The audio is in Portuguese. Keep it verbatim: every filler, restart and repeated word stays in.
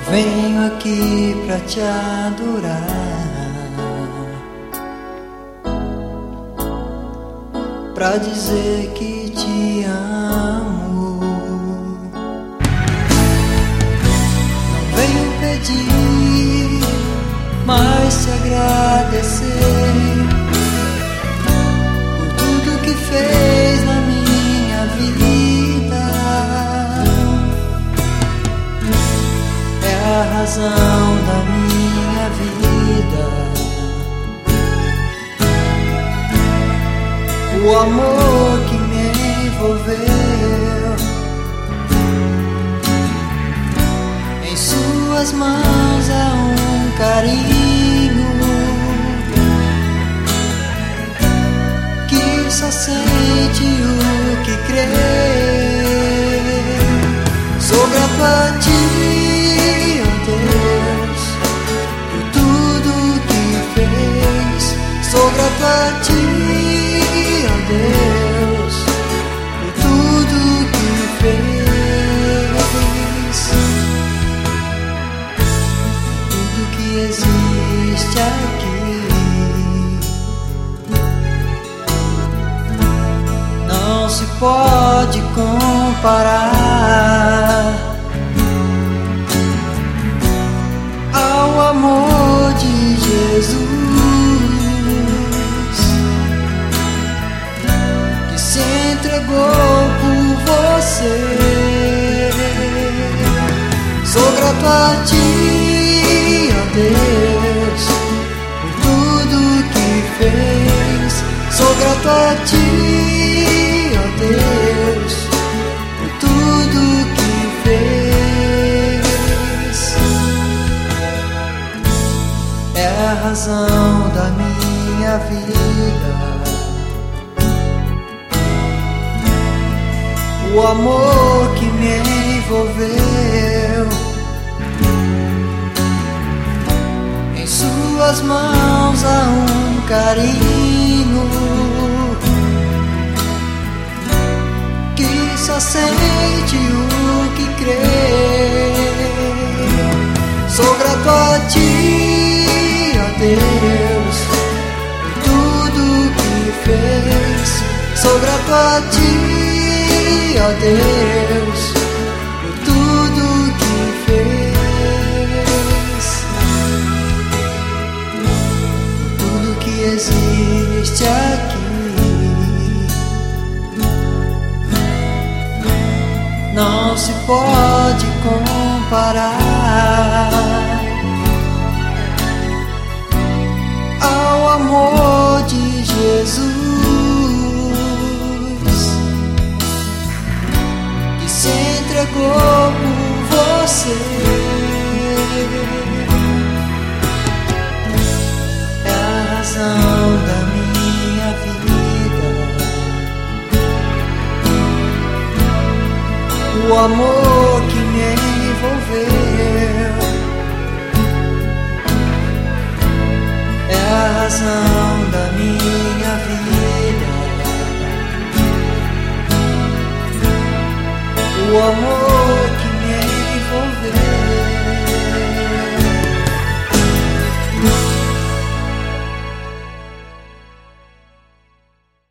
Venho aqui pra te adorar, pra dizer que te amo. Não venho pedir, mas te agradecer por tudo que fez na minha vida. É a razão da minha vida, o amor que me envolveu. Em suas mãos há um carinho que só sente o que crê. Sou grato a ti, ó Deus, por tudo que fez. Sou grato a ti, ó Deus, por tudo que fez. Tudo que existe aqui não se pode comparar ao amor de Jesus, que se entregou por você. Sou grato a ti, ó Deus, por tudo que fez. Sou grato a ti, ó Deus, por tudo que fez. É a razão da minha vida, o amor que me envolveu. Em suas mãos há um carinho que só sente o que crê. Sou grato a ti, ó Deus, por tudo que fez. Sou grato a ti, ó Deus, por tudo que fez. Tudo que existe aqui não se pode comparar ao amor de Jesus, que se entregou por você. É a razão da minha vida, o amor que me envolveu. É a razão da minha vida, o amor